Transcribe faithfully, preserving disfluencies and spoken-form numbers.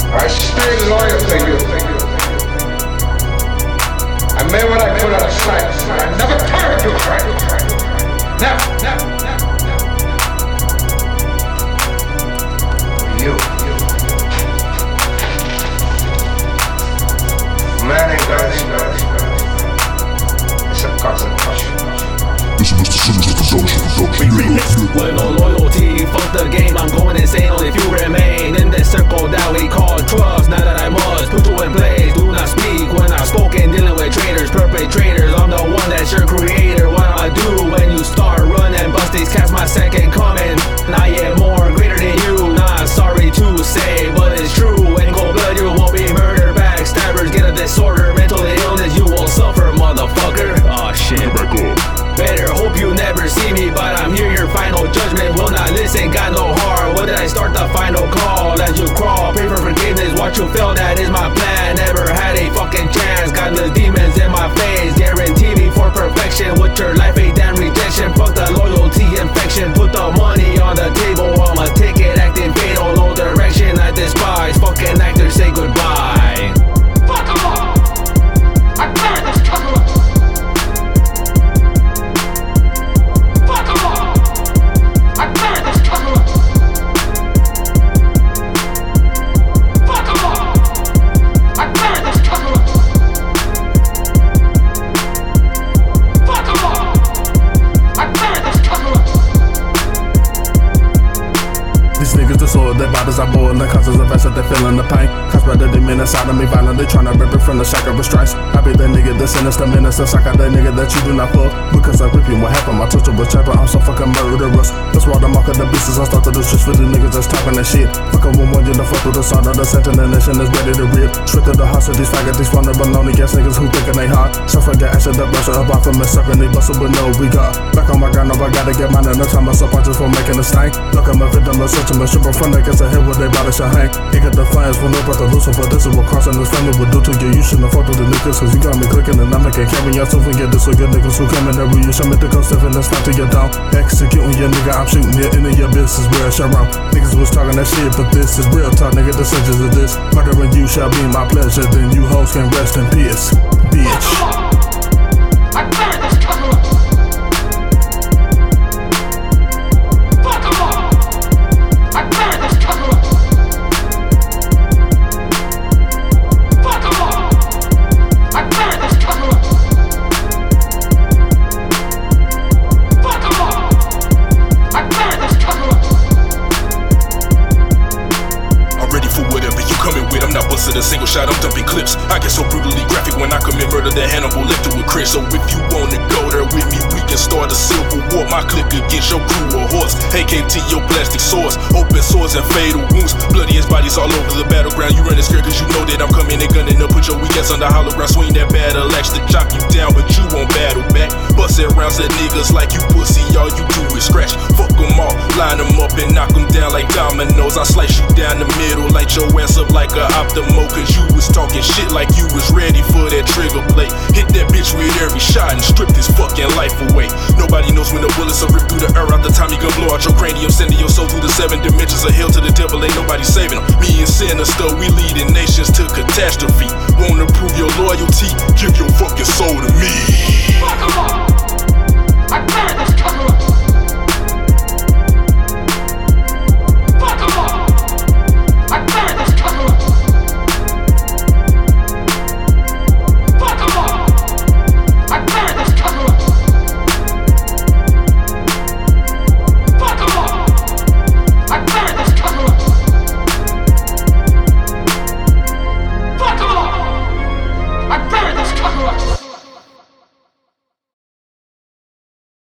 I stay loyal to you. I made what I put on sight. I never turned to fight. Never, never, never, never. You, you. Man ain't got it. It's a concentration. We remix with no loyalty, fuck the game, I'm going insane only if you remain in this circle that we call trust. Now that I must put you in place, do not speak when I've spoken, dealing with traitors, perpetrators. I'm the one that's your creator. What I do when you start running, bust these cats my second coming. I am more greater than you, not sorry to say, but it's true. In cold blood you won't be murdered, backstabbers get a disorder, mental illness you will suffer, motherfucker. Aw oh, shit. Better hope you never see me, but I'm here, your final judgment will not listen, got no heart. When did I start the final call? As you crawl, pray for forgiveness, what you feel, that is my plan. Never had a fucking chance, got the demons in my face. Guarantee me for perfection, with your life a damn rejection. Fuck the loyalty infection, put the money on the table. I'm a ticket acting fatal, no direction I despise. Fucking actors, say goodbye. Fuck them all! I buried this cockroach! Their bodies are boiled, the causes of acid, they feeling the pain. Cause better than men inside of me, violently trying to rip it from the shackle of restraints. I be that nigga, the sinister menace, the suck out that nigga that you do not fuck. Because I rip you, what happened? My touchable chapter, I'm so fucking murderous. That's why the mark of the beasts, I start to do shit for the niggas that's talking that shit. Fucking with one, you the fuck with the side of the center, the nation is ready to rip. Straight to the hearts of these faggot, these vulnerable, lonely ass niggas who thinking they hot. So forget acid, the brush up off of me, sucking, they bustle, but no, we got. Back on my ground, I gotta get mine in the time, I'm so punches for making a stank. Look at my victim, I'm searching, but super front, I guess I hit with they body shall hang. He got the fires when no brother Lucifer. This is what crossing this family would do to you. You shouldn't have fucked with the niggas, cause you got me clicking and I'm making carry y'all so forget this. So your niggas who come in every you show me the coast and that's not to get down. Executing your nigga, I'm shooting you into your business where I shall run. Niggas was talking that shit, but this is real talk, nigga. The senses of this. Murdering you shall be my pleasure, then you hoes can rest in peace, bitch. I buried this cockroach! A single shot, I'm dumping clips. I get so brutally graphic when I commit murder that Hannibal left it with Chris. So if you wanna go there with me, we can start a civil war. My clique against your crew or horse. A K T your plastic swords, open sores and fatal wounds. Bloody as bodies all over the battleground. You running scared cause you know that I'm coming and gunning up. Put your weak ass under hollow ground. Swing that battle axe to chop you down, but you won't battle back. Bustin' rounds at niggas like you pussy. All you do is scratch. Fuck them all, line them up and knock them down like dominoes. I slice you down the middle, light your ass up like a Optimo. Cause you was talking shit like you was ready for that trigger play. Hit that bitch with every shot and strip this fucking life away. Nobody knows when the bullets are ripped through the air out the time you gon' blow out your cranium, sending your soul through the seven dimensions of hell to the devil. Ain't nobody saving them. Me and Sinister, we leading nations to catastrophe. Wanna prove your loyalty? Give your fucking soul to me. Fuck 'em all!